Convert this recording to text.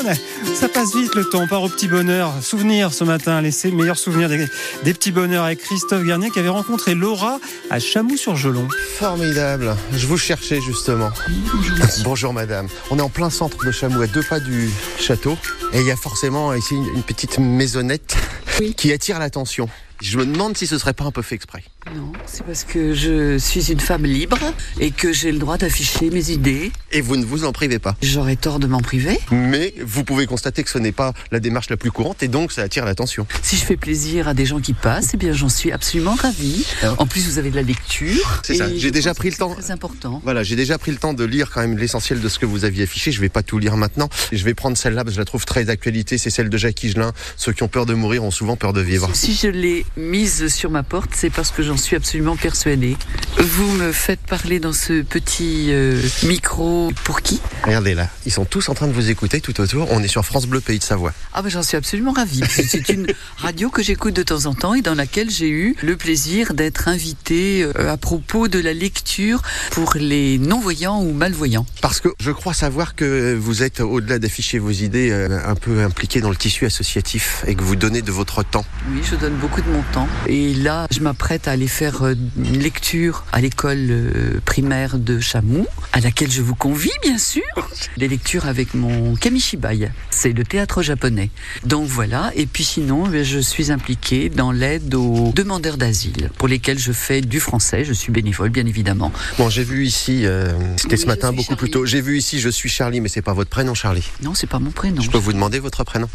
Ça passe vite le temps, on part au petit bonheur. Souvenirs ce matin, les meilleurs souvenirs des petits bonheurs avec Christophe Garnier qui avait rencontré Laura à Chamoux-sur-Gelon. Formidable, je vous cherchais justement. Bonjour. Bonjour madame, on est en plein centre de Chamoux, à 2 pas du château. Et il y a forcément ici une petite maisonnette qui attire l'attention. Je me demande si ce serait pas un peu fait exprès. Non, c'est parce que je suis une femme libre et que j'ai le droit d'afficher mes idées. Et vous ne vous en privez pas. J'aurais tort de m'en priver. Mais vous pouvez constater que ce n'est pas la démarche la plus courante et donc ça attire l'attention. Si je fais plaisir à des gens qui passent, eh bien j'en suis absolument ravie. En plus, vous avez de la lecture. C'est ça, j'ai déjà pris le temps. C'est très important. Voilà, j'ai déjà pris le temps de lire quand même l'essentiel de ce que vous aviez affiché. Je vais pas tout lire maintenant. Je vais prendre celle-là parce que je la trouve très d'actualité. C'est celle de Jacques Higelin. Ceux qui ont peur de mourir ont souvent peur de vivre. Si je l'ai mise sur ma porte, c'est parce que j'en suis absolument persuadée. Vous me faites parler dans ce petit micro pour qui ? Regardez là, ils sont tous en train de vous écouter tout autour. On est sur France Bleu, Pays de Savoie. Ah ben j'en suis absolument ravie. C'est une radio que j'écoute de temps en temps et dans laquelle j'ai eu le plaisir d'être invitée à propos de la lecture pour les non-voyants ou malvoyants. Parce que je crois savoir que vous êtes, au-delà d'afficher vos idées, un peu impliqué dans le tissu associatif et que vous donnez de votre temps. Oui, je donne beaucoup de mon temps. Et là, je m'apprête à aller faire une lecture à l'école primaire de Chamoux, à laquelle je vous convie, bien sûr. Des lectures avec mon kamishibai. C'est le théâtre japonais. Donc voilà. Et puis sinon, je suis impliquée dans l'aide aux demandeurs d'asile, pour lesquels je fais du français. Je suis bénévole, bien évidemment. Bon, j'ai vu ici, c'était ce matin beaucoup Charlie. plus tôt. J'ai vu ici, je suis Charlie, mais c'est pas votre prénom, Charlie. Non, c'est pas mon prénom. Je peux vous demander votre prénom ?